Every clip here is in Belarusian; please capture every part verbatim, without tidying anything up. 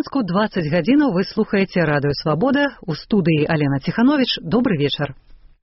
Мінску двадцать гадзінаў вы слухаеце радыё Свабода. У студыі Алена Ціхановіч. Добры вечар.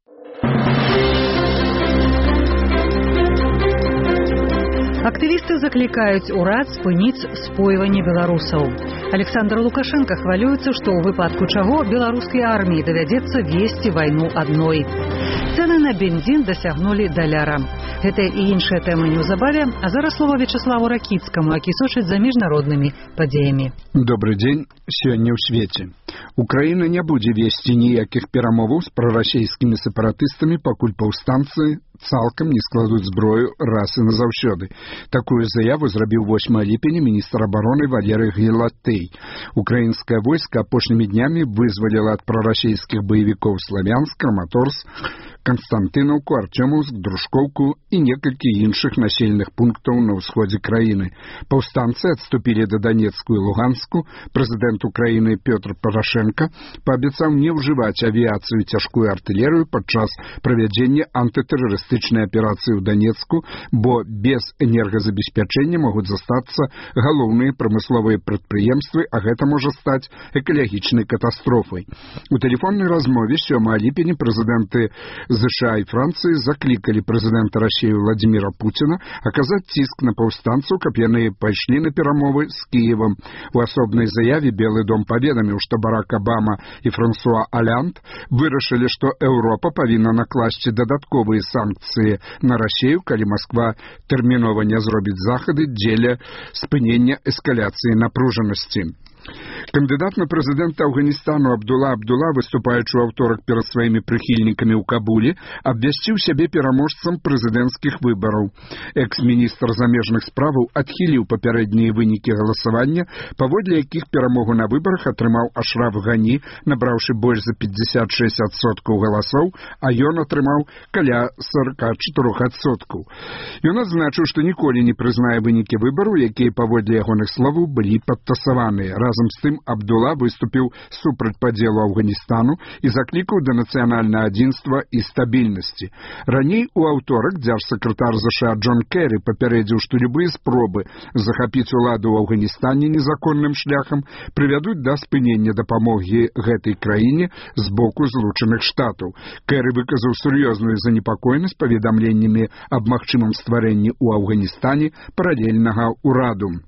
Актывісты заклікаюць урад спыніць спойванне беларусаў. Александр Лукашенко хвалюецца, што ў выпадку чаго беларускай арміі давядзецца весці вайну адной. Цэны на бензін дасягнулі даляра. Гэта і іншыя тэмы неўзабаве, а зараз слова Вячеславу Ракіцкаму, які сочыць за міжнароднымі падзеямі. Добры дзень. Сёння ў свеце. Украіна не будзе весці ніякіх перамоваў з прарасійскімі сепаратыстамі, пакуль паўстанцы цалкам не складуць зброю раз і назаўсёды. Такую заяву зрабіў восьмага ліпеня міністр абароны Валерый Гелатэй. Украінскае войска апошнімі днямі вызваліла ад прарасійскіх баевікоў Славянск, Краматорск, Константынаўку, Артёмаўск, Дружкоўку і некалькі іншых населеных пунктаў на ўсходзе краіны. Паўстанцы адступілі да Донецку і Луганску. Прэзідэнт Украіны Пётр Парашенко паабяцаў не ўжываць авіяцыю і цяжкую артылерыю падчас правядзення антытэрарыстычнай аперацыі ў Донецку, бо без энергазабеспячэння могуць застацца галоўныя прамысловыя прадпрыемствы, а гэта можа стаць экалагічнай катастрофай. У тэлефоннай размове сёмага ліпеня прэзідэнты ЗША і Францыі заклікалі прэзідэнта Расіі Владзіміра Пуціна аказаць ціск на паўстанцаў, каб яны пайшлі на перамовы з Кіевам. У асобнай заяве Белы дом паведаміў, што Барак Абама і Франсуа Олянд вырашылі, што Еўропа павінна накласці дадатковыя санкцыі на Расію, калі Масква тэрмінова не зробіць захады дзеля спынення эскаляцыі напружанасці. Кандыдат на прэзідэнта Афганістану Абдула Абдула, выступаючы ў аўторак перад сваімі прыхільнікамі ў Кабуле, абвясціў сябе пераможцам прэзідэнцкіх выбараў. Экс-міністр замежных справаў адхіліў папярэднія вынікі галасавання, паводле якіх перамогу на выбарах атрымаў Ашраф Гані, набраўшы больш за пятьдесят шесть адсоткаў галасоў, а ён атрымаў каля сорок четыре адсоткаў. Ён адзначыў, што ніколі не прызнае вынікі выбараў, якія, паводле ягоных словаў, былі падтасаваныя. Разам з тым Абдула выступіў супраць падзелу Афганістану і заклікаў да нацыянальнага адзінства і стабільнасці. Раней у аўторак дзяржсакратар ЗША Джон Керрі папярэдзіў, што любыя спробы захапіць уладу ў Афганістане незаконным шляхам прывядуць да спынення дапамогі гэтай краіне з боку Злучаных Штатаў. Керрі выказаў сур'ёзную занепакоенасць паведамленнямі аб магчымым стварэнні ў Афганістане паралельнага ўраду.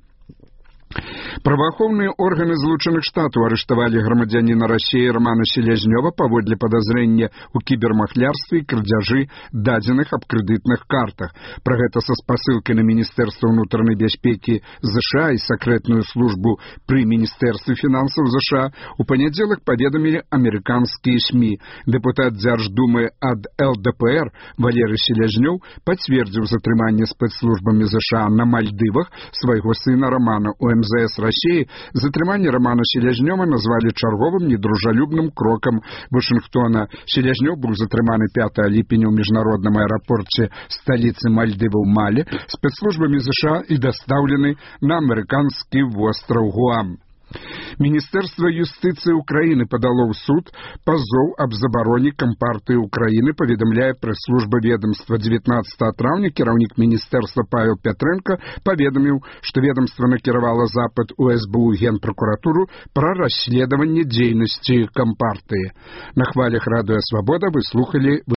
Праваахоўныя органы Злучаных Штатаў арыштавалі грамадзяніна Расіі Романа Селязнёва паводле падазрэння ў кібермахлярстве і крадзяжы дадзеных аб крэдытных картах. Пра гэта са спасылкай на Міністэрства ўнутранай бяспекі ЗША і сакрэтную службу пры Міністэрстве фінансаў ЗША у панядзелак паведамілі амерыканскія СМІ. Дэпутат Дзярждумы ад эл дэ пэ эр Валерый Селязнёў пацвердзіў затрыманне спецслужбамі ЗША на Мальдывах свайго сына Романа. У эм зэ эс Расіі затрыманне Романа Селязнёва назвалі чарговым недружалюбным крокам Вашынгтона. Селязнёў быў затрыманы пятага ліпеня ў міжнародным аэрапорце сталіцы Мальдываў Малі спецслужбамі ЗША і дастаўлены на амерыканскі востраў Гуам. Міністэрства юстыцыі Украіны падало ў суд пазоў аб забароне Кампартыі Украіны, паведамляе прэс-служба ведомства. дзевятнаццатага траўня кіраўнік міністэрства Павел Пятрэнка паведаміў, што ведомства накіравала запыт у эс бэ у Генпракуратуру пра расследаванне дзейнасці Кампартыі. На хвалях радыё Свабода вы слухалі